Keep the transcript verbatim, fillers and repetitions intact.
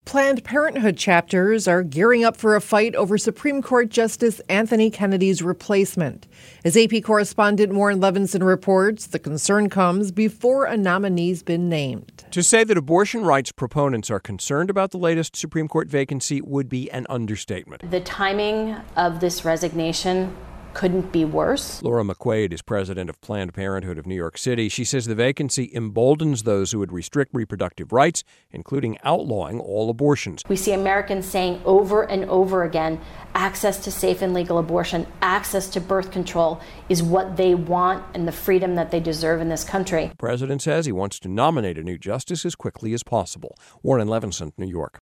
Planned Parenthood chapters are gearing up for a fight over Supreme Court Justice Anthony Kennedy's replacement. As A P correspondent Warren Levinson reports, the concern comes before a nominee's been named. To say that abortion rights proponents are concerned about the latest Supreme Court vacancy would be an understatement. The timing of this resignation couldn't be worse. Laura McQuaid is president of Planned Parenthood of New York City. She says the vacancy emboldens those who would restrict reproductive rights, including outlawing all abortions. We see Americans saying over and over again, access to safe and legal abortion, access to birth control is what they want and the freedom that they deserve in this country. The president says he wants to nominate a new justice as quickly as possible. Warren Levinson, New York.